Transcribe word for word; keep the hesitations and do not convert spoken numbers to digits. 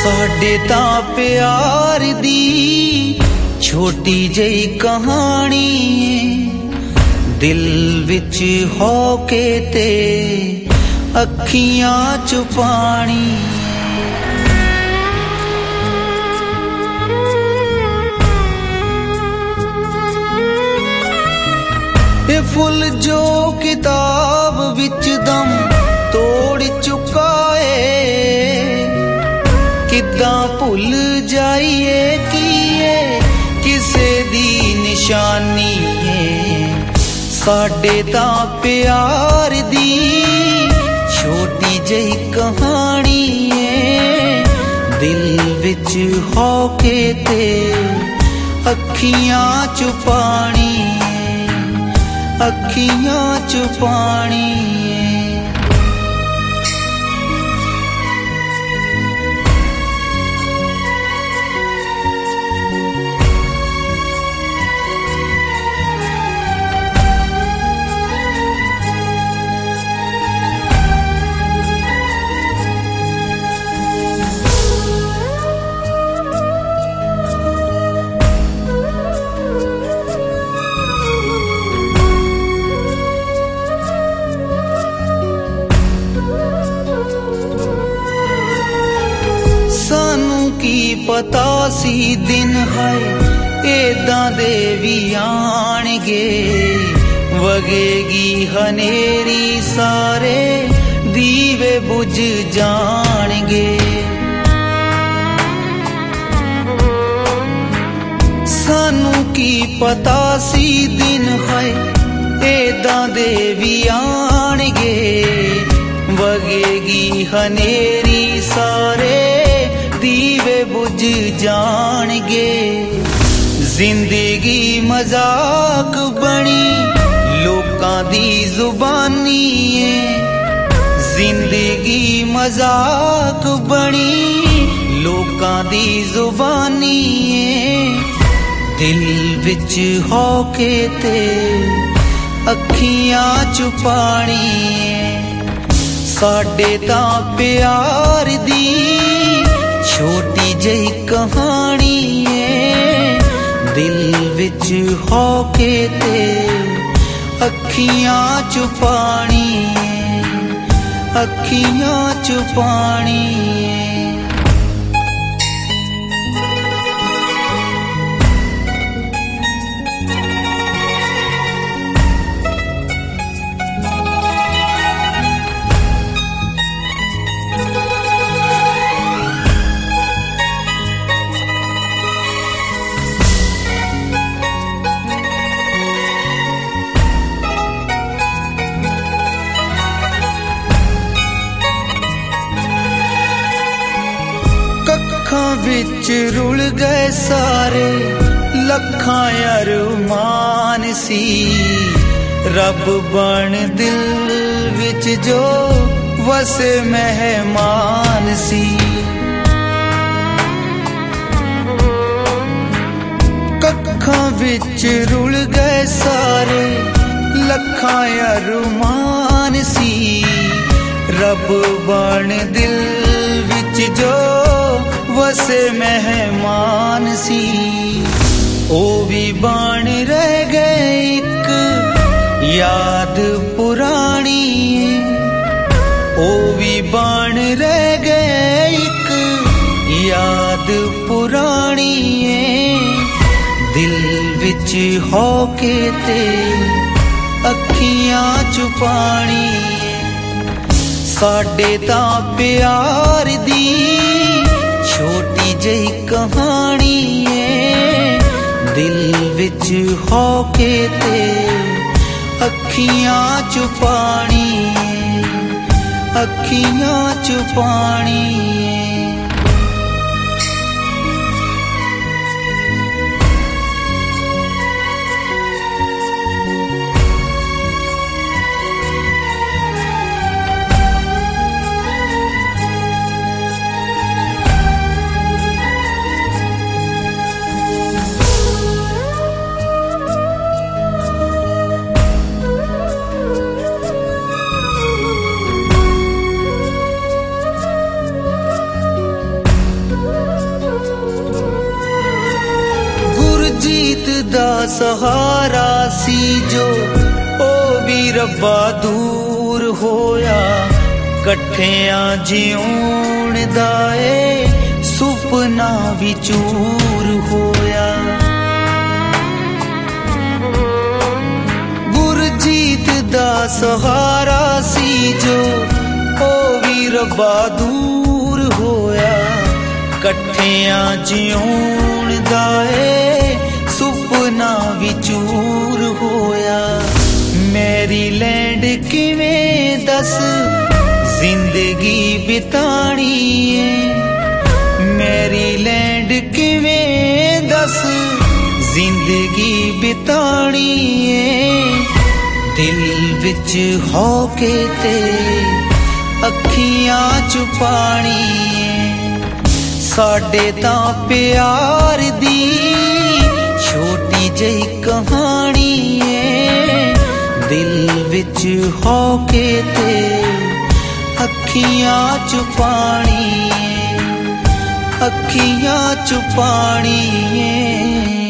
साडे तां प्यार दी छोटी जही कहानी दिल विच हो के ते अखियां च पानी। ये फुल जो किताब विच दम तोड़ चुका है, किदां भुल जाइए कि ये किसे दी निशानी है। साडे तां प्यार दी छोटी जही कहानी है दिल विच हो के ते अखियां च पानी, अखियां च पानी। पता सी दिन है एदां दे भी आणगे, वगेगी हनेरी सारे दीवे बुझ जाणगे। सानू की पता सी दिन है एदां दे भी आणगे, वगेगी हनेरी सारे दीवे बुझ जाणगे। जिंदगी मजाक बनी लोकां दी जुबानी है, जिंदगी मजाक बनी लोकां दी जुबानी है। दिल विच हो के ते अखियां च पानी है। साडे तां प्यार दी छोटी जही कहानी है दिल विच हो के ते अखियां च पानी, अखियां च पानी। विच रुल गए सारे लखां अरमान सी, रब बन दिल विच जो वसे मेहमान सी। कखां विच रुल गए सारे लखां अरमान सी, रब बन दिल विच जो वसे मेहमान सी। ओ भी बन रह गए एक याद पुरानी, ओ भी बन रह गए एक याद पुरानी दिल विच हो के ते अखियां च पानी। साडे तां प्यार दी छोटी जही कहानी है दिल विच हो के ते अखियां च पानी, अखियां च पानी। सहारा सी जो ओ भी रब्बा दूर होया कट्ठियां जिउण दा ए सुपना भी चूर होया। गुरजीत दा सहारा सी जो ओ भी रब्बा दूर होया कट्ठियां जिउण दा ए सुपना भी चूर होया। मैरीलैंड किवें दस जिंदगी बितानी है, मैरीलैंड किवें दस जिंदगी बितानी है। दिल विच होके ते अखियां छुपानी है। साडे तां प्यार दी छोटी जही कहानी है। दिल विच होके ते अखियां छुपानी है, अखियां छुपानी है।